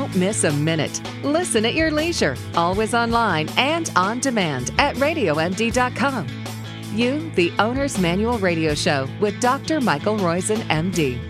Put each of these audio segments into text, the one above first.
Don't miss a minute. Listen at your leisure, always online and on demand at RadioMD.com. You, the Owner's Manual Radio Show with Dr. Michael Roizen, MD.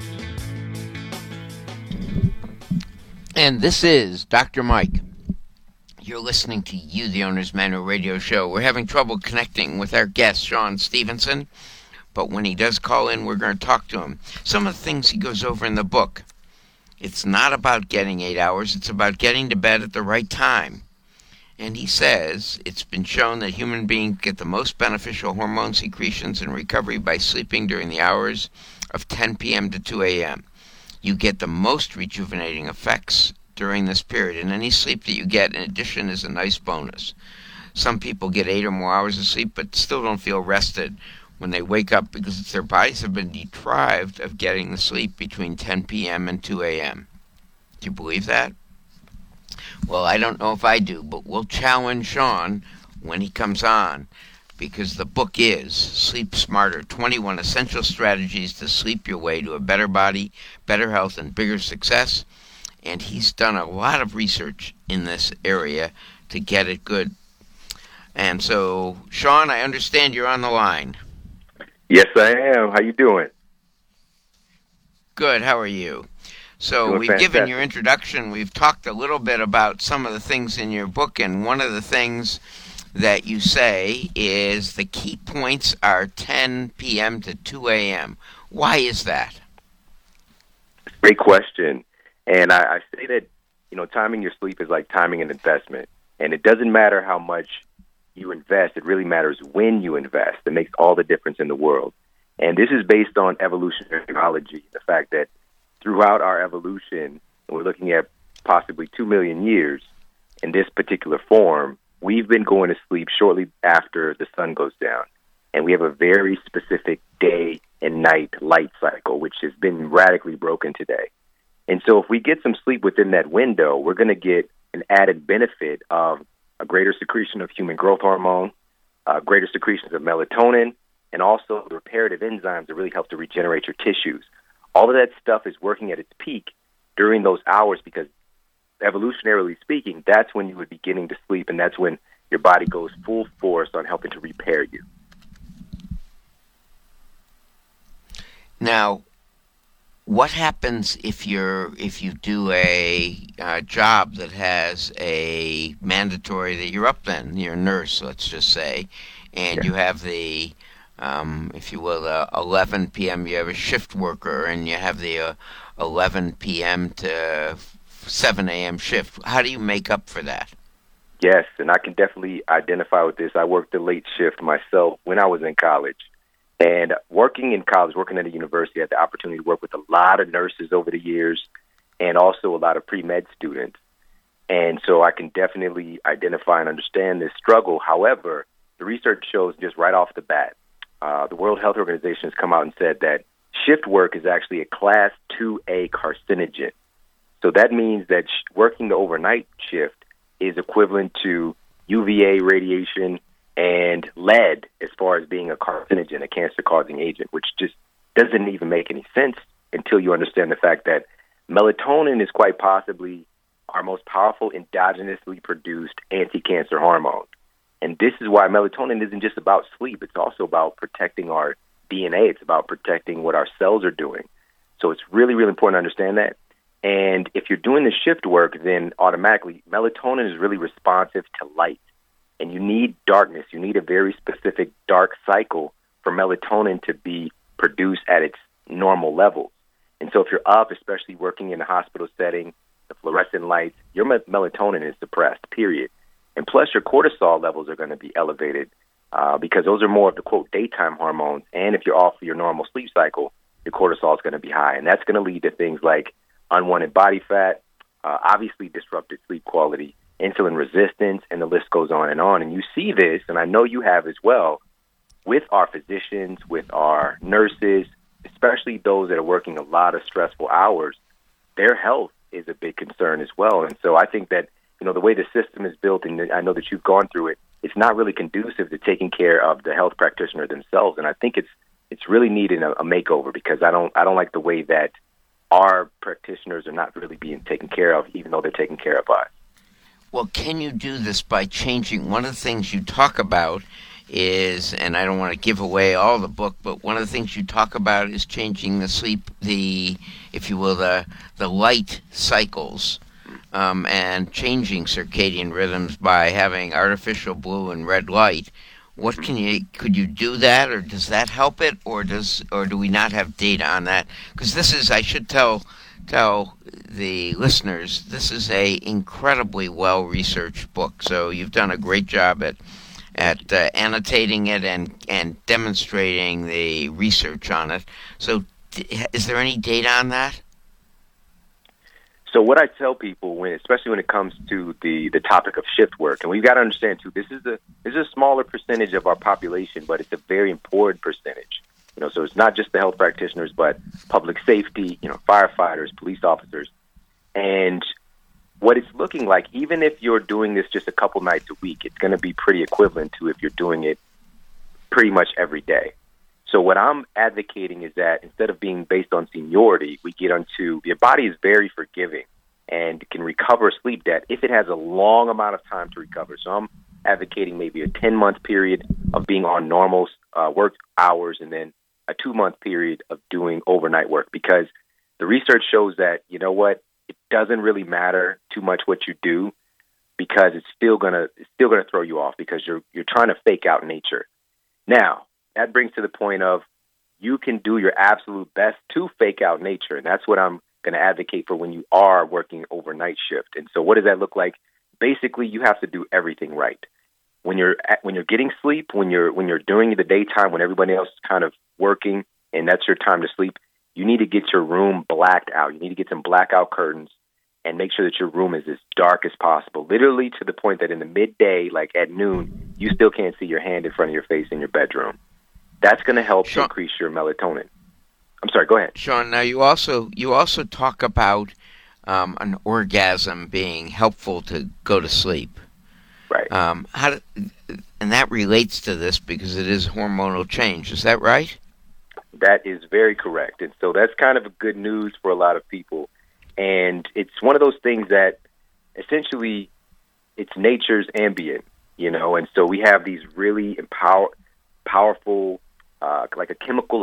And this is Dr. Mike. You're listening to You, the Owner's Manual Radio Show. We're having trouble connecting with our guest, Shawn Stevenson, but when he does call in, we're going to talk to him. Some of the things he goes over in the book. It's not about getting 8 hours, it's about getting to bed at the right time. And he says it's been shown that human beings get the most beneficial hormone secretions and recovery by sleeping during the hours of 10 p.m. to 2 a.m. You get the most rejuvenating effects during this period, and any sleep that you get in addition is a nice bonus. Some people get 8 or more hours of sleep but still don't feel rested when they wake up because their bodies have been deprived of getting the sleep between 10 p.m. and 2 a.m. Do you believe that? Well, I don't know if I do, but we'll challenge Shawn when he comes on, because the book is Sleep Smarter, 21 Essential Strategies to Sleep Your Way to a Better Body, Better Health, and Bigger Success. And he's done a lot of research in this area to get it good. And so, Shawn, I understand you're on the line. Yes, I am. How you doing? Good. How are you? So Doing we've fantastic. given your introduction. We've talked a little bit about some of the things in your book, and one of the things that you say is the key points are 10 p.m. to 2 a.m. Why is that? Great question. And I say that, timing your sleep is like timing an investment. And it doesn't matter how much you invest. It really matters when you invest. It makes all the difference in the world. And this is based on evolutionary biology, the fact that throughout our evolution, and we're looking at possibly 2 million years in this particular form, we've been going to sleep shortly after the sun goes down. And we have a very specific day and night light cycle, which has been radically broken today. And so if we get some sleep within that window, we're going to get an added benefit of a greater secretion of human growth hormone, greater secretions of melatonin, and also the reparative enzymes that really help to regenerate your tissues. All of that stuff is working at its peak during those hours because, evolutionarily speaking, that's when you would be getting to sleep, and that's when your body goes full force on helping to repair you. Now, what happens if you do a job that has a mandatory that you're up then, you're a nurse, let's just say, and you have the, if you will, 11 p.m., you have a shift worker, and you have the 11 p.m. to 7 a.m. shift. How do you make up for that? Yes, and I can definitely identify with this. I worked the late shift myself when I was in college. And working in college, working at a university, I had the opportunity to work with a lot of nurses over the years and also a lot of pre-med students. And so I can definitely identify and understand this struggle. However, the research shows just right off the bat, the World Health Organization has come out and said that shift work is actually a Class 2A carcinogen. So that means that working the overnight shift is equivalent to UVA radiation and lead as far as being a carcinogen, a cancer-causing agent, which just doesn't even make any sense until you understand the fact that melatonin is quite possibly our most powerful endogenously produced anti-cancer hormone. And this is why melatonin isn't just about sleep. It's also about protecting our DNA. It's about protecting what our cells are doing. So it's really, really important to understand that. And if you're doing the shift work, then automatically melatonin is really responsive to light. And you need darkness. You need a very specific dark cycle for melatonin to be produced at its normal level. And so if you're up, especially working in a hospital setting, the fluorescent lights, your melatonin is suppressed, period. And plus your cortisol levels are going to be elevated because those are more of the, quote, daytime hormones. And if you're off your normal sleep cycle, your cortisol is going to be high. And that's going to lead to things like unwanted body fat, obviously disrupted sleep quality, insulin resistance, and the list goes on. And you see this, and I know you have as well, with our physicians, with our nurses, especially those that are working a lot of stressful hours. Their health is a big concern as well. And so I think that, the way the system is built, and I know that you've gone through it, it's not really conducive to taking care of the health practitioner themselves. And I think it's really needing a makeover because I don't like the way that our practitioners are not really being taken care of, even though they're taking care of us. Well, can you do this by changing? One of the things you talk about is, and I don't want to give away all the book, but one of the things you talk about is changing the sleep, if you will, the light cycles, and changing circadian rhythms by having artificial blue and red light. Could you do that, or does that help it, or do we not have data on that? Because this is, I should tell the listeners, this is a incredibly well-researched book. So you've done a great job at annotating it and demonstrating the research on it. So is there any data on that? So what I tell people, especially when it comes to the topic of shift work, and we've got to understand too, this is a smaller percentage of our population, but it's a very important percentage. So it's not just the health practitioners, but public safety, firefighters, police officers. And what it's looking like, even if you're doing this just a couple nights a week, it's going to be pretty equivalent to if you're doing it pretty much every day. So what I'm advocating is that instead of being based on seniority, we get onto your body is very forgiving and can recover sleep debt if it has a long amount of time to recover. So I'm advocating maybe a 10-month period of being on normal work hours and then a 2-month period of doing overnight work, because the research shows that, it doesn't really matter too much what you do, because it's still gonna throw you off because you're trying to fake out nature. Now, that brings to the point of you can do your absolute best to fake out nature, and that's what I'm going to advocate for when you are working overnight shift. And so what does that look like? Basically, you have to do everything right. When you're getting sleep, when you're doing the daytime, when everybody else is kind of working and that's your time to sleep, you need to get your room blacked out. You need to get some blackout curtains and make sure that your room is as dark as possible, literally to the point that in the midday, like at noon, you still can't see your hand in front of your face in your bedroom. That's going to help increase your melatonin. I'm sorry, go ahead. Sean, now you also talk about an orgasm being helpful to go to sleep. Right. And that relates to this because it is hormonal change. Is that right? That is very correct. And so that's kind of good news for a lot of people. And it's one of those things that essentially it's nature's ambient, and so we have these really powerful, like a cocktail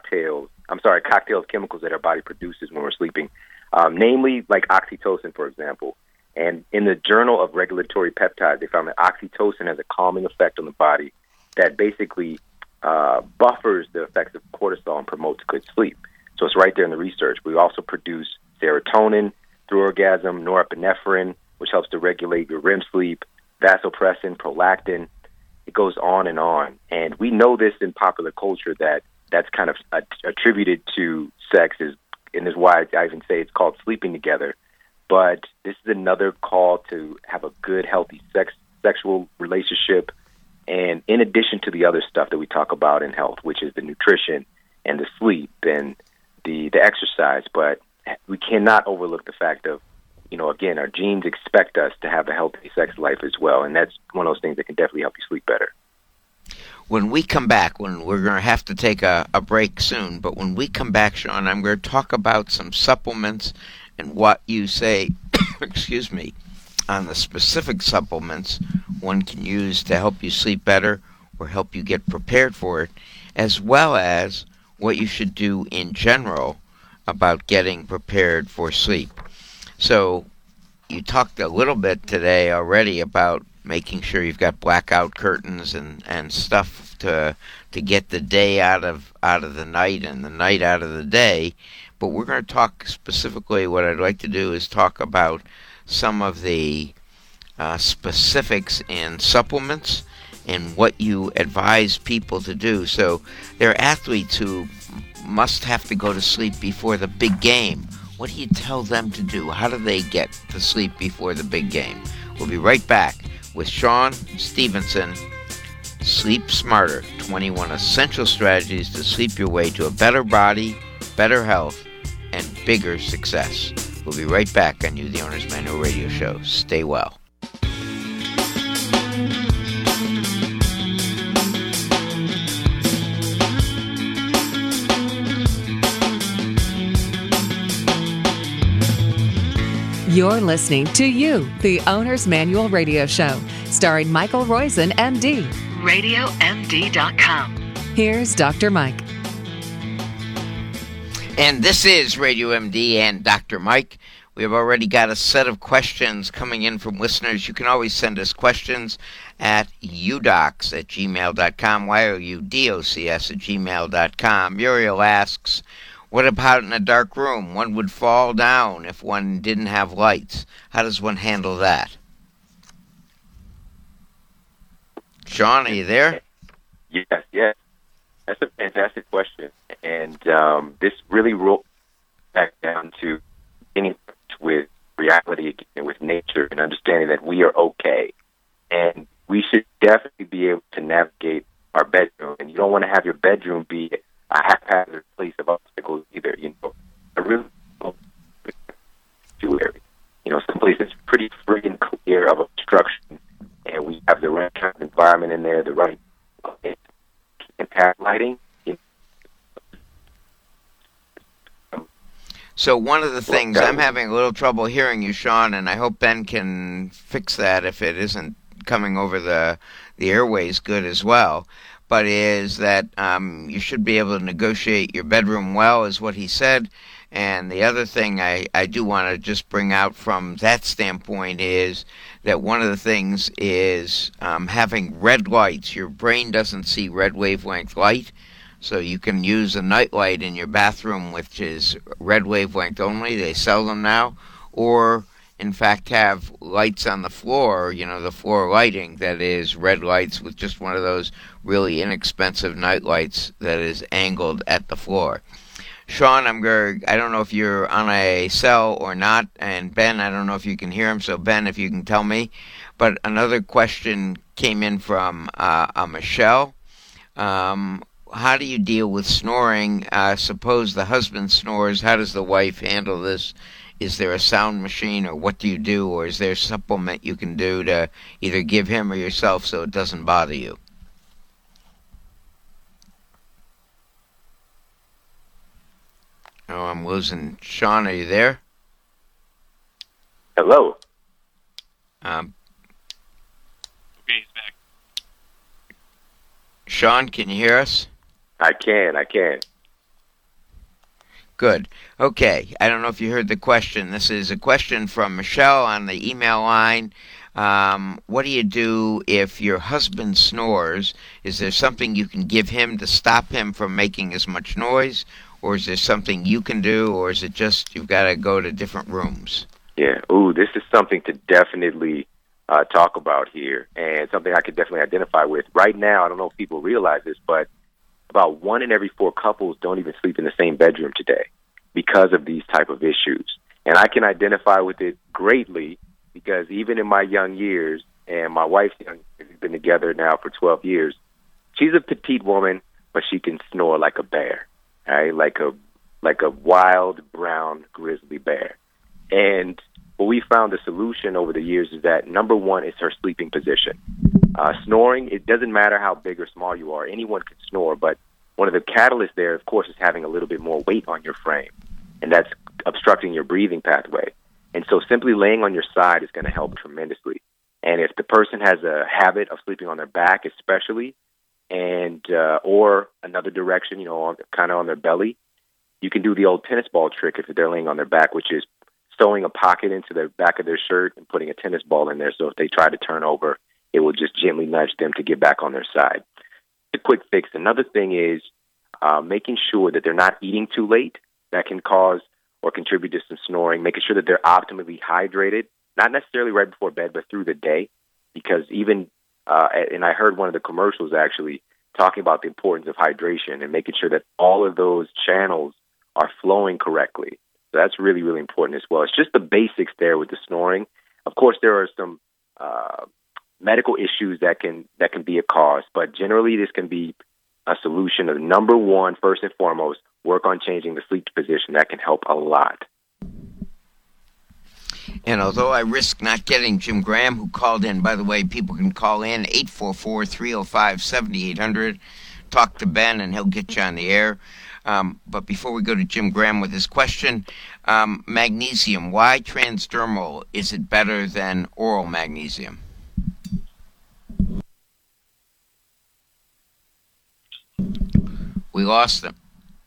of chemicals that our body produces when we're sleeping, namely like oxytocin, for example. And in the Journal of Regulatory Peptides, they found that oxytocin has a calming effect on the body that basically buffers the effects of cortisol and promotes good sleep. So it's right there in the research. We also produce serotonin through orgasm, norepinephrine, which helps to regulate your REM sleep, vasopressin, prolactin. It goes on. And we know this in popular culture that's kind of attributed to sex, and is why I even say it's called sleeping together. But this is another call to have a good, healthy sexual relationship. And in addition to the other stuff that we talk about in health, which is the nutrition and the sleep and the exercise, but we cannot overlook the fact of, again, our genes expect us to have a healthy sex life as well. And that's one of those things that can definitely help you sleep better. When we come back, when we're going to have to take a break soon, but when we come back, Sean, I'm going to talk about some supplements and what you say, excuse me, on the specific supplements one can use to help you sleep better or help you get prepared for it, as well as what you should do in general about getting prepared for sleep. So you talked a little bit today already about making sure you've got blackout curtains and stuff to get the day out of the night and the night out of the day. But we're going to talk specifically, what I'd like to do is talk about some of the specifics in supplements and what you advise people to do. So there are athletes who must have to go to sleep before the big game. What do you tell them to do? How do they get to sleep before the big game? We'll be right back with Sean Stevenson, Sleep Smarter, 21 Essential Strategies to Sleep Your Way to a Better Body, Better Health, and Bigger Success. We'll be right back on You, the Owner's Manual Radio Show. Stay well. You're listening to You, the Owner's Manual Radio Show, starring Michael Roizen, MD. RadioMD.com. Here's Dr. Mike. And this is Radio MD and Dr. Mike. We have already got a set of questions coming in from listeners. You can always send us questions at udocs@gmail.com, youdocs@gmail.com. Muriel asks, what about in a dark room? One would fall down if one didn't have lights. How does one handle that? Sean, are you there? Yes. That's a fantastic question. And this really rolls back down to getting with reality and with nature and understanding that we are okay. And we should definitely be able to navigate our bedroom. And you don't want to have your bedroom be a haphazard place of obstacles either. A really someplace that's pretty free and clear of obstruction, and we have the right kind of environment in there, the right and have lighting. So one of the things, I'm having a little trouble hearing you, Sean, and I hope Ben can fix that if it isn't coming over the airways good as well, but is that you should be able to negotiate your bedroom well, is what he said. And the other thing I do want to just bring out from that standpoint is that one of the things is having red lights. Your brain doesn't see red wavelength light, so you can use a night light in your bathroom, which is red wavelength only. They sell them now. Or, in fact, have lights on the floor, the floor lighting that is red lights with just one of those really inexpensive night lights that is angled at the floor. Sean, I don't know if you're on a cell or not, and Ben, I don't know if you can hear him, so Ben, if you can tell me. But another question came in from Michelle. How do you deal with snoring? Suppose the husband snores, how does the wife handle this? Is there a sound machine, or what do you do, or is there a supplement you can do to either give him or yourself so it doesn't bother you? Oh, I'm losing Sean. Are you there? Hello. Okay, he's back. Sean, can you hear us? I can. Good. Okay. I don't know if you heard the question. This is a question from Michelle on the email line. What do you do if your husband snores? Is there something you can give him to stop him from making as much noise? Or is there something you can do? Or is it just you've got to go to different rooms? Yeah. Ooh, this is something to definitely talk about here, and something I could definitely identify with. Right now, I don't know if people realize this, but about 1 in every 4 couples don't even sleep in the same bedroom today because of these type of issues. And I can identify with it greatly because even in my young years, and my wife's young years, we've been together now for 12 years, she's a petite woman, but she can snore like a bear, right? Like a wild brown grizzly bear. And what we found the solution over the years is that number one is her sleeping position. Snoring, it doesn't matter how big or small you are. Anyone can snore, but one of the catalysts there, of course, is having a little bit more weight on your frame, and that's obstructing your breathing pathway. And so simply laying on your side is going to help tremendously. And if the person has a habit of sleeping on their back especially, and or another direction, kind of on their belly, you can do the old tennis ball trick if they're laying on their back, which is sewing a pocket into the back of their shirt and putting a tennis ball in there. So if they try to turn over, it will just gently nudge them to get back on their side. A quick fix. Another thing is making sure that they're not eating too late. That can cause or contribute to some snoring. Making sure that they're optimally hydrated, not necessarily right before bed, but through the day. Because even, and I heard one of the commercials actually talking about the importance of hydration and making sure that all of those channels are flowing correctly. So that's really, really important as well. It's just the basics there with the snoring. Of course, there are some medical issues that can be a cause, but generally this can be a solution of number one, first and foremost, work on changing the sleep position. That can help a lot. And although I risk not getting Jim Graham, who called in, by the way, people can call in 844-305-7800. Talk to Ben, and he'll get you on the air. But before we go to Jim Graham with his question, magnesium, why transdermal? Is it better than oral magnesium? We lost them.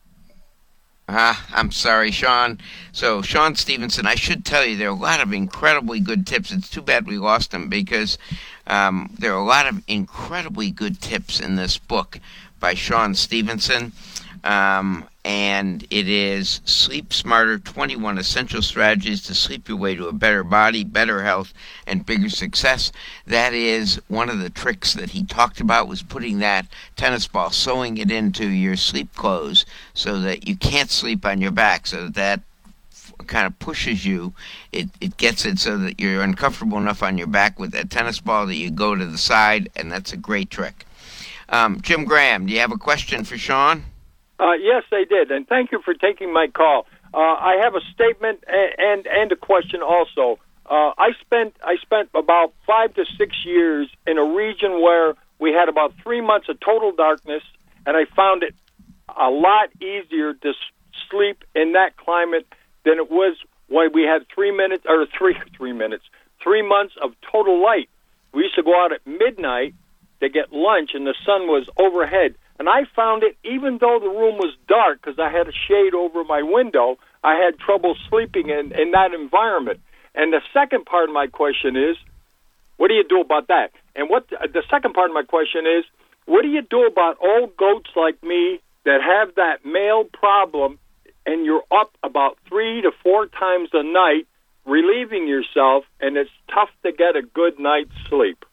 I'm sorry, Sean. So, Sean Stevenson, I should tell you there are a lot of incredibly good tips. It's too bad we lost them because there are a lot of incredibly good tips in this book by Sean Stevenson. And it is Sleep Smarter, 21 Essential Strategies to Sleep Your Way to a Better Body, Better Health, and Bigger Success. That is one of the tricks that he talked about, was putting that tennis ball, sewing it into your sleep clothes so that you can't sleep on your back, so that kind of pushes you. It gets it so that you're uncomfortable enough on your back with that tennis ball that you go to the side, and that's a great trick. Jim Graham, do you have a question for Sean? Yes, I did, and thank you for taking my call. I have a statement and a question also. I spent about 5 to 6 years in a region where we had about 3 months of total darkness, and I found it a lot easier to sleep in that climate than it was when we had 3 months of total light. We used to go out at midnight to get lunch, and the sun was overhead. And I found it, even though the room was dark, because I had a shade over my window, I had trouble sleeping in that environment. And the second part of my question is, what do you do about that? And the second part of my question is, what do you do about old goats like me that have that male problem, and you're up about 3 to 4 times a night, relieving yourself, and it's tough to get a good night's sleep?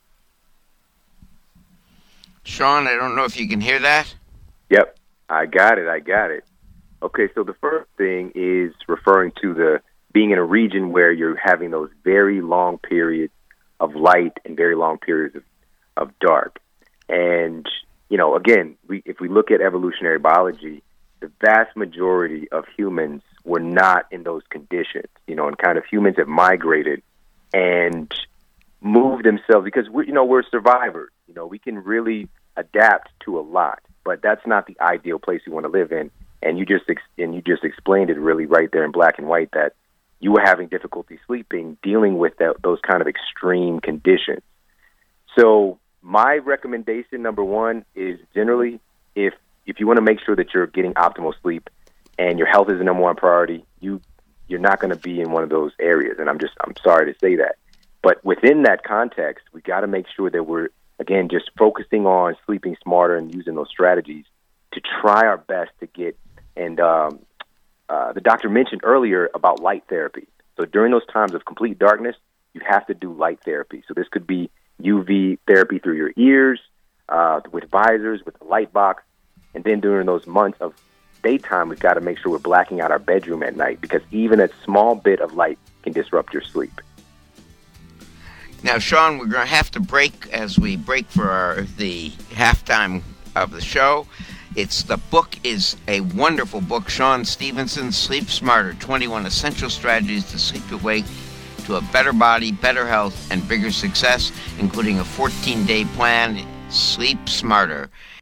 Sean, I don't know if you can hear that. Yep, I got it. Okay, so the first thing is referring to the being in a region where you're having those very long periods of light and very long periods of dark. And, again, if we look at evolutionary biology, the vast majority of humans were not in those conditions, and kind of humans have migrated and moved themselves because we're survivors. We can really adapt to a lot, but that's not the ideal place you want to live in. And you just explained it really right there in black and white that you were having difficulty sleeping, dealing with those kind of extreme conditions. So my recommendation, number one, is generally if you want to make sure that you're getting optimal sleep and your health is the number one priority, you're not going to be in one of those areas. And I'm sorry to say that. But within that context, we got to make sure that we're, again, just focusing on sleeping smarter and using those strategies to try our best to get, and the doctor mentioned earlier about light therapy. So during those times of complete darkness, you have to do light therapy. So this could be UV therapy through your ears, with visors, with a light box. And then during those months of daytime, we've got to make sure we're blacking out our bedroom at night, because even a small bit of light can disrupt your sleep. Now, Sean, we're going to have to break as we break for the halftime of the show. The book is a wonderful book, Sean Stevenson, Sleep Smarter, 21 Essential Strategies to Sleep Your Way to a Better Body, Better Health, and Bigger Success, including a 14-day plan, Sleep Smarter.